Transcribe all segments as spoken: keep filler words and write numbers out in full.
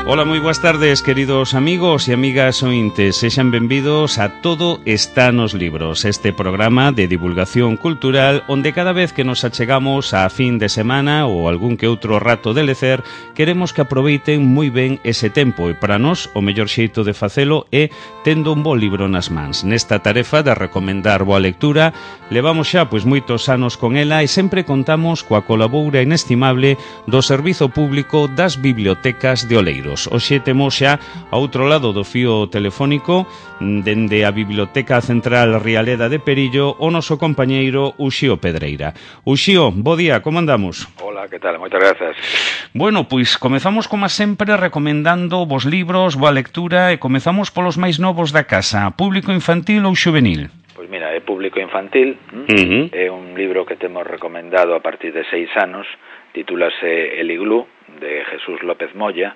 Ola, moi boas tardes, queridos amigos e amigas ointes. Sexan benvidos a Todo está nos libros, este programa de divulgación cultural onde cada vez que nos achegamos a fin de semana ou algún que outro rato de lecer, queremos que aproveiten moi ben ese tempo e para nós o mellor xeito de facelo é tendo un bo libro nas mans. Nesta tarefa de recomendar boa lectura, levamos xa pois moitos anos con ela e sempre contamos coa colaboración inestimable do Servizo Público das Bibliotecas de Oleiros. Hoxe temos xa a outro lado do fío telefónico dende a Biblioteca Central Rialeda de Perillo o noso compañeiro Uxío Pedreira. Uxío, bo día, como andamos? Hola, que tal? Moitas grazas. Bueno, pois comezamos como sempre recomendando vos libros, boa lectura e comezamos polos máis novos da casa, público infantil ou xuvenil? Pois mira, é público infantil, uh-huh. É un libro que temos recomendado a partir de seis anos, titúlase El Iglú, de Jesús López Moya,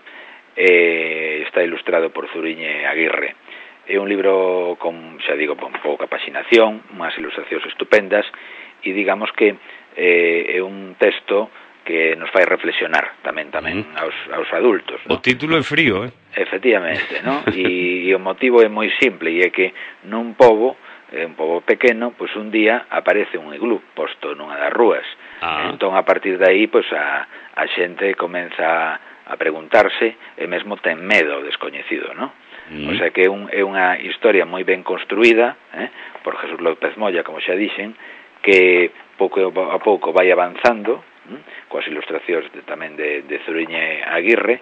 e está ilustrado por Zuriñe Aguirre. É un libro con, xa digo, con pouca paxinación, unhas ilustracións estupendas, e digamos que eh, é un texto que nos fai reflexionar tamén tamén mm. aos, aos adultos, ¿no? O título é frío, eh? Efectivamente, ¿no? E, e o motivo é moi simple, e é que nun pobo, é un pobo pequeno, pois un día aparece un iglú posto nunha das rúas. Ah. Entón, a partir de aí, pois a, a xente comeza a preguntarse e mesmo ten medo ao descoñecido, ¿no? Mm. O sea que é, un, é unha historia moi ben construída, eh, por Jesús López Moya, como xa dixen, que pouco a pouco vai avanzando, eh, coas ilustracións de, tamén de, de Zuriñe Aguirre,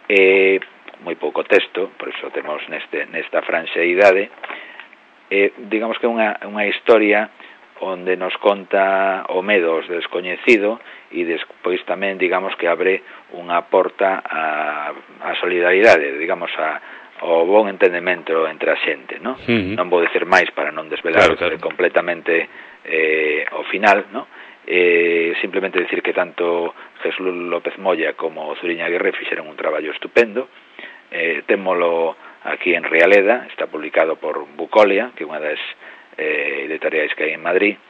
e moi pouco texto, por iso temos neste, nesta franxa idade, eh, digamos que é unha, unha historia onde nos conta o medo aos descoñecido e despois tamén, digamos, que abre unha porta a, a solidaridade, digamos, a, ao bon entendemento entre a xente, ¿no? Uh-huh. Non vou dicir máis para non desvelar claro, claro. completamente eh, o final, ¿no? Eh, simplemente decir que tanto Jesús López Moya como Zuriñe Aguirre fixeron un traballo estupendo. Eh, témolo aquí en Rialeda, está publicado por Bucolia, que é unha das eh, editoriais que hai en Madrid,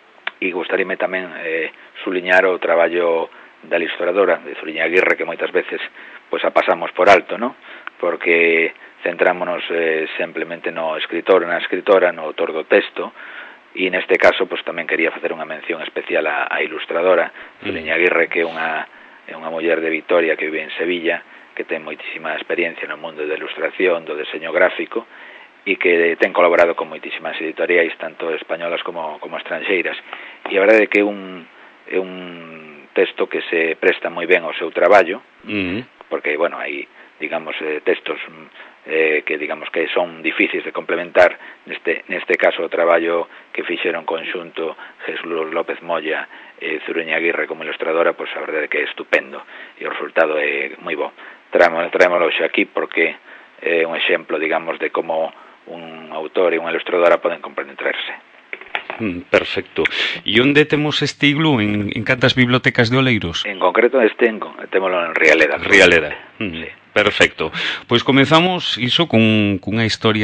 e gustaríame tamén eh, suliñar o traballo da ilustradora de Zuriñe Aguirre, que moitas veces pois a pasamos por alto, ¿no? Porque centrámonos eh, simplemente no escritor, na escritora, no autor do texto, e neste caso pois tamén quería facer unha mención especial á, á ilustradora Zuriñe Aguirre, que é unha, é unha muller de Vitoria que vive en Sevilla, que ten moitísima experiencia no mundo da ilustración, do deseño gráfico, e que ten colaborado con moitísimas editoriais, tanto españolas como, como estranxeiras. E a verdade é que é un, é un texto que se presta moi ben ao seu traballo, uh-huh. porque, bueno, hai, digamos, eh, textos eh, que, digamos, que son difíciles de complementar, neste, neste caso o traballo que fixeron conxunto Jesús López Moya e Zuriñe Aguirre como ilustradora, pois a verdade é que é estupendo, e o resultado é moi bo. Traémolo, traémolo xa aquí porque é un exemplo, digamos, de como un autor e unha ilustradora poden compenetrarse. Mm, perfecto. E onde temos este iglú? En, en cantas bibliotecas de Oleiros? En concreto este, en, témolo en Rialeda. Rialeda. Mm, sí. Perfecto. Pois comezamos iso con cunha historia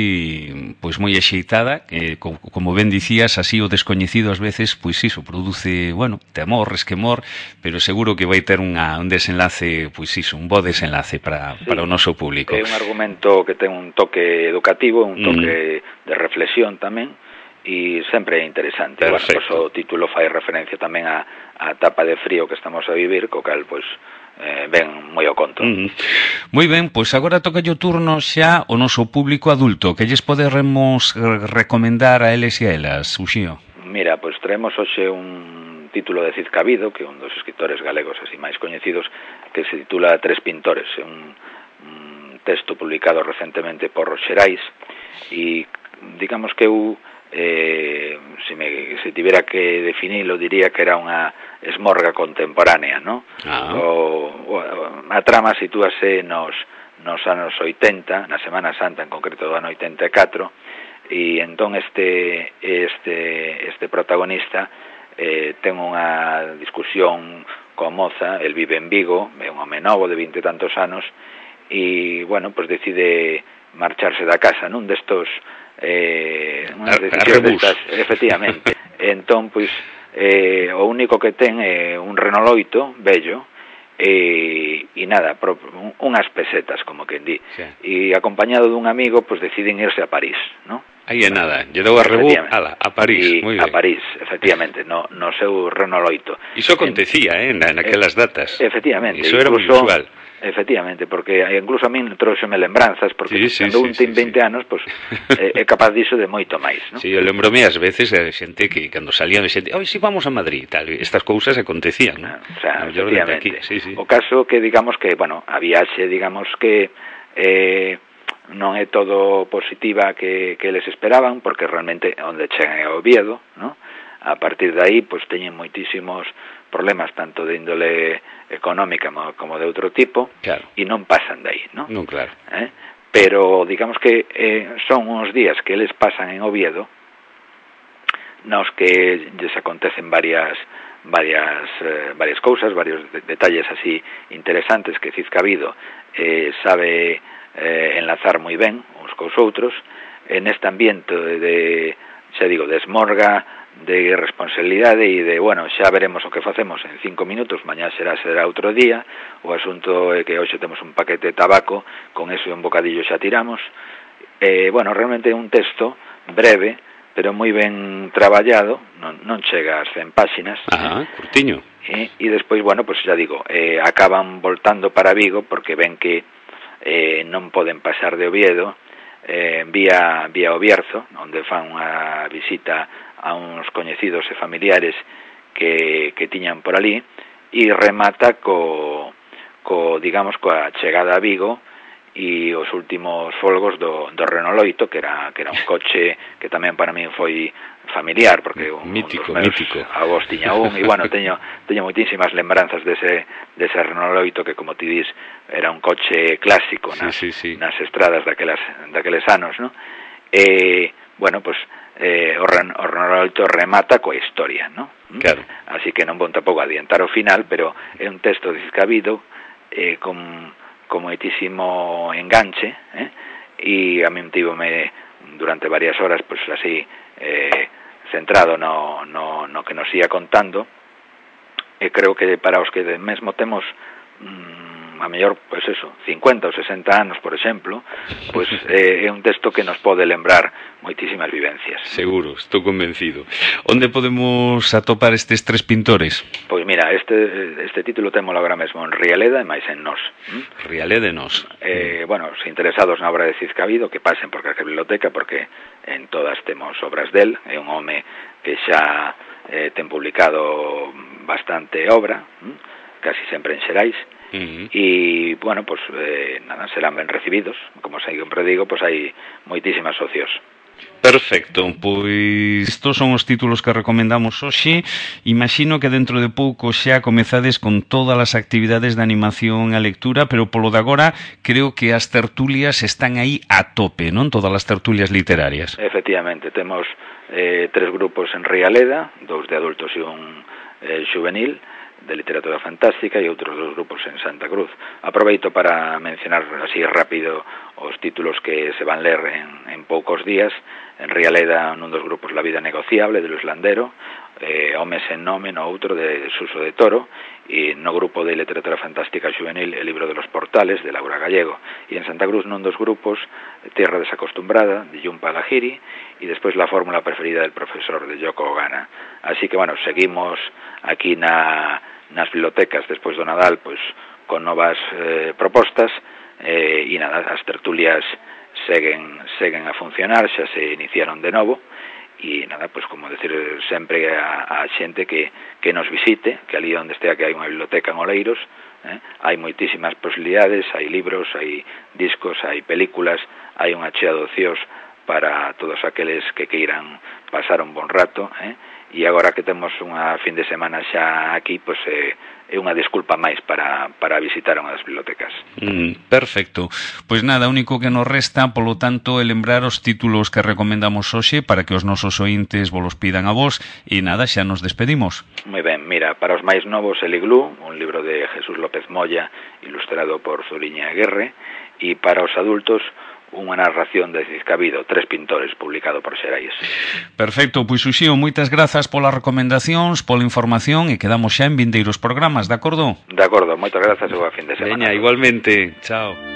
así pois moi axeitada, que como, como ben dicías, así o descoñecido ás veces, pois iso produce, bueno, temor, resquemor, pero seguro que vai ter unha un desenlace, pois iso, un bo desenlace para sí. para o noso público. É un argumento que ten un toque educativo, un toque mm. de reflexión tamén, e sempre é interesante. Bueno, pois o título fai referencia tamén a a etapa de frío que estamos a vivir, co cal, pois, eh, ben moi ao conto. Uh-huh. Moi ben, pois agora toca o turno xa o noso público adulto. Que lles poderemos recomendar a eles e a elas, Uxío? Mira, pois traemos hoxe un título de Cid Cabido, que é un dos escritores galegos así máis coñecidos, que se titula Tres pintores. É un, un texto publicado recentemente por Xerais, e digamos que eu Eh, se, me, se tivera que definilo, diría que era unha esmorga contemporánea, ¿no? Ah. O, o, a trama sitúase nos, nos anos oitenta, na Semana Santa, en concreto do ano oitenta e catro, e entón este, este, este protagonista eh, ten unha discusión coa moza, el vive en Vigo, é un home novo de vinte e tantos anos, e, bueno, pues decide marcharse da casa nun destos eh, unhas decisións destas, efectivamente. Entón, pois, eh, o único que ten é un Renault oito vello, e, e nada, pro, unhas pesetas, como que di, sí. E acompañado dun amigo, pues deciden irse a París, ¿no? Aí é nada, lle dou a rebú, ala, a París, moi ben. A París, efectivamente, no, no seu Renault oito. Iso acontecía, eh, na, naquelas datas. Efectivamente. Iso era moi usual. Efectivamente, porque incluso a min trouxeme lembranzas, porque sí, sí, cando sí, un ten sí, vinte sí. anos, pues, é, é capaz diso de moito máis, ¿no? Sí, eu lembrome ás veces a xente que cando salían xente, "Oi, si vamos a Madrid", tal, estas cousas acontecían, ¿no? O sea, no, efectivamente. Aquí, sí, sí. O caso que digamos que, bueno, a viaxe, digamos que eh, non é todo positiva que, que eles esperaban, porque realmente onde chegan é Oviedo, ¿no? A partir de aí, pues teñen moitísimos problemas tanto de índole económica como de outro tipo, claro. E non pasan de aí, ¿no? Non, claro. ¿Eh? Pero digamos que eh, son uns días que eles pasan en Oviedo nos que lles acontecen varias varias eh, varias cousas, varios de, detalles así interesantes que Cizcabido eh, sabe eh, enlazar moi ben uns cos outros en este ambiente de, xa digo, de esmorga, de responsabilidade e de, bueno, xa veremos o que facemos en cinco minutos, mañá será será outro día, o asunto é que hoxe temos un paquete de tabaco, con eso e un bocadillo xa tiramos. Eh, bueno, realmente é un texto breve, pero moi ben traballado, non, non chega ás cen páxinas. Ajá, curtiño. E, e despois, bueno, pues xa digo, eh, acaban voltando para Vigo porque ven que eh, non poden pasar de Oviedo, eh, vía, vía Obierzo, onde fan unha visita a uns coñecidos e familiares que, que tiñan por ali, e remata co, co, digamos, coa chegada a Vigo e os últimos folgos do, do Renault oito, que era, que era un coche que tamén para min foi familiar, porque un, mítico, un dos meus mítico. avós tiña un, e bueno, teño, teño moitísimas lembranzas dese, dese Renault oito, que como ti dis, era un coche clásico nas, sí, sí, sí. nas estradas daquelas, daqueles anos, ¿no? E, bueno, pues, eh, o, Ren, o Renault oito remata coa historia, ¿no? Claro. Así que non vou tampouco adiantar o final, pero é un texto Cizcabido eh, con, con moitísimo enganche, eh? E a min tivome durante varias horas, pues así, eh, centrado no, no, no que nos ia contando, e creo que para os que mesmo temos mmm, a mellor, pois pues eso, cincuenta ou sesenta anos, por exemplo, pois pues, eh, é un texto que nos pode lembrar moitísimas vivencias. Seguro, estou convencido. Onde podemos atopar estes tres pintores? Pois mira, este, este título témolo agora mesmo en Rialeda e máis en Nós. ¿Mm? Rialeda e Nós. Eh, bueno, os interesados na obra de Cizcabido, que pasen por calquer biblioteca, porque en todas temos obras del, é un home que xa eh, ten publicado bastante obra, ¿m? Casi sempre en Xerais, Uh-huh. E, bueno, pues eh, nada, serán ben recibidos. Como sempre digo, pues hai moitísimas socios. Perfecto, pois estos son os títulos que recomendamos hoxe. Imagino que dentro de pouco xa comezades con todas as actividades de animación e lectura, pero polo de agora creo que as tertulias están aí a tope, non? Todas as tertulias literarias. Efectivamente, temos eh, tres grupos en Rialeda, dous de adultos e un eh, juvenil, de literatura fantástica, e outros dos grupos en Santa Cruz. Aproveito para mencionar así rápido os títulos que se van ler en, en poucos días. En Rialeda, nun dos grupos, La vida negociable, de Luis Landero, eh, Homes en nome, no outro, de Suso de Toro, e no grupo de literatura fantástica juvenil, El libro de los portales, de Laura Gallego. E en Santa Cruz, nun dos grupos, Tierra desacostumbrada, de Jhumpa Lahiri, e despois La fórmula preferida del profesor, de Yoko Ogana. Así que, bueno, seguimos aquí na nas bibliotecas despois do Nadal, pois con novas eh, propostas, eh, e nada, as tertulias seguen seguen a funcionar, xa se iniciaron de novo, e nada, pois como decir sempre a, a xente que, que nos visite, que ali onde estea que hai unha biblioteca en Oleiros, eh, hai moitísimas posibilidades, hai libros, hai discos, hai películas, hai unha chea de ocios para todos aqueles que queiran pasar un bon rato, eh, e agora que temos unha fin de semana xa aquí, pois é, é unha disculpa máis para, para visitar unha das bibliotecas. Mm, perfecto. Pois nada, o único que nos resta, polo tanto, é lembrar os títulos que recomendamos hoxe para que os nosos ointes vos los pidan a vos, e nada, xa nos despedimos. Moi ben, mira, para os máis novos, El Iglú, un libro de Jesús López Moya, ilustrado por Zuriña Aguerre, e para os adultos, unha narración de Ciscabido, Tres pintores, publicado por Xerais. Perfecto, pois Uxío, moitas grazas polas recomendacións, pola información e quedamos xa en vindeiros programas, de acordo? De acordo, moitas grazas e boa fin de semana. Veña, igualmente, chao.